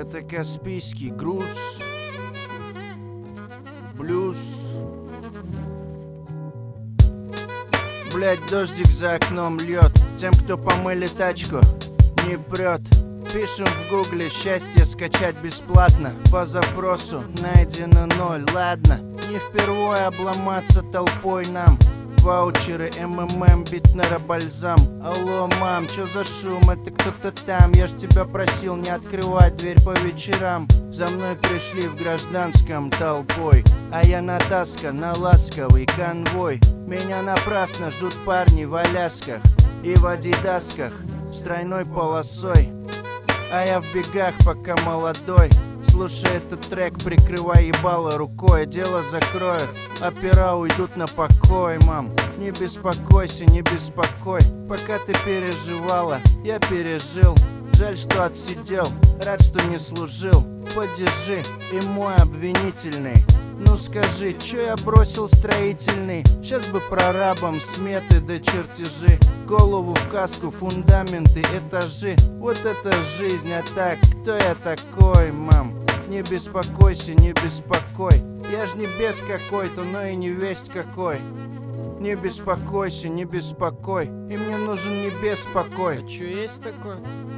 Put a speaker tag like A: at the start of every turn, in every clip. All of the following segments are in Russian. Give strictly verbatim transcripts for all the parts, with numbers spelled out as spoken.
A: Это Каспийский груз, блюз. Блять, дождик за окном льет. Тем, кто помыли тачку, не прет. Пишем в гугле счастье скачать бесплатно. По запросу найдено ноль. Ладно, не впервые обломаться толпой нам. Ваучеры, МММ, Битнера, бальзам. Алло, мам, чё за шум? Это кто-то там. Я ж тебя просил не открывать дверь по вечерам. За мной пришли в гражданском толпой, а я натаскан на ласковый конвой. Меня напрасно ждут парни в алясках и в адидасках с тройной полосой. А я в бегах, пока молодой. Слушай этот трек, прикрывай ебало рукой. Дело закроют, опера уйдут на покой, мам. Не беспокойся, не беспокой. Пока ты переживала, я пережил. Жаль, что отсидел, рад, что не служил. Подержи, и мой обвинительный. Ну скажи, чё я бросил строительный? Сейчас бы прорабом сметы да чертежи. Голову в каску, фундаменты, этажи. Вот это жизнь, а так, кто я такой, мам? Не беспокойся, не беспокой. Я ж не бес какой-то, но и не весть какой. Не беспокойся, не беспокой. И мне нужен небес покой.
B: А чё есть такое?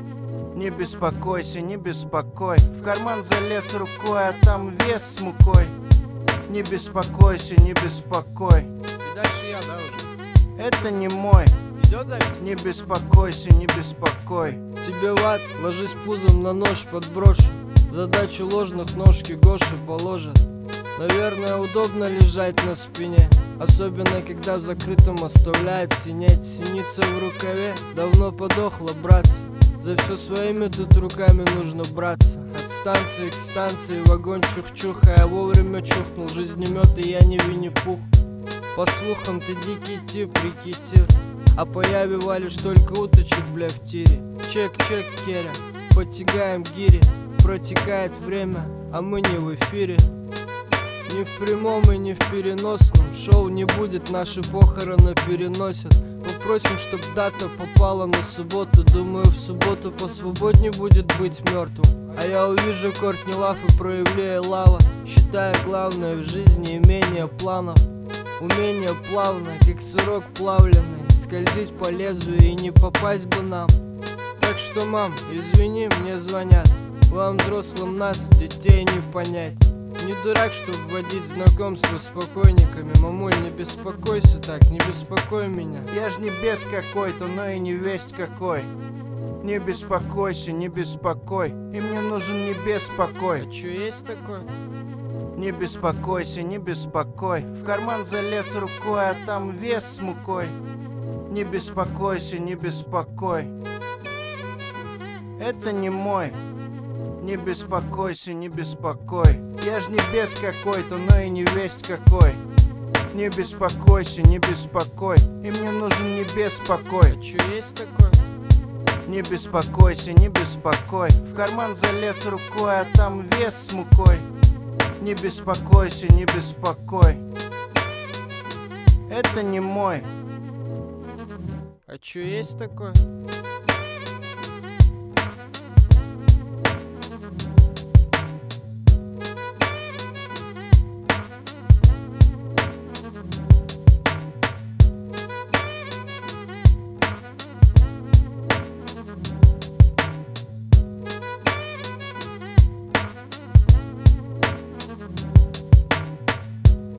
A: Не беспокойся, не беспокой. В карман залез рукой, а там вес с мукой. Не беспокойся, не беспокой.
B: И дальше я, да, уже?
A: Это не мой.
B: Идет запись?
A: Не беспокойся, не беспокой.
B: Тебе в ад, ложись пузом на нож, подброшу. Задачу ложных ножки Гоши положат. Наверное, удобно лежать на спине, особенно когда в закрытом оставляет синеть. Синица в рукаве давно подохла, братцы. За все своими тут руками нужно браться. От станции к станции вагон чух-чуха. Я вовремя чухнул жизнемет, и я не Винни-Пух. По слухам, ты дикий тип, рекетир. А по яве валишь только уточек, бля, в тире. Чек-чек, Керя, потягаем гири. Протекает время, а мы не в эфире. Ни в прямом и ни в переносном. Шоу не будет, наши похороны переносят. Попросим, чтоб дата попала на субботу. Думаю, в субботу посвободнее будет быть мертвым. А я увижу Кортни Лав и проявляю лава. Считая главное в жизни имение планов. Умение плавно, как сырок плавленый. Скользить по лезвию и не попасть бы нам. Так что, мам, извини, мне звонят. Вам, взрослым, нас, детей, не понять. Не дурак, чтоб вводить знакомство с покойниками. Мамуль, не беспокойся так, не беспокой меня.
A: Я ж не бес какой-то, но и не весть какой. Не беспокойся, не беспокой. И мне нужен небес покой.
B: А чё есть такое?
A: Не беспокойся, не беспокой. В карман залез рукой, а там вес с мукой. Не беспокойся, не беспокой. Это не мой. Не беспокойся, не беспокой. Я ж не бес какой-то, но и не весть какой. Не беспокойся, не беспокой. И мне нужен небес покой.
B: А чё есть такое?
A: Не беспокойся, не беспокой. В карман залез рукой, а там вес с мукой. Не беспокойся, не беспокой. Это не мой.
B: А чё есть такое?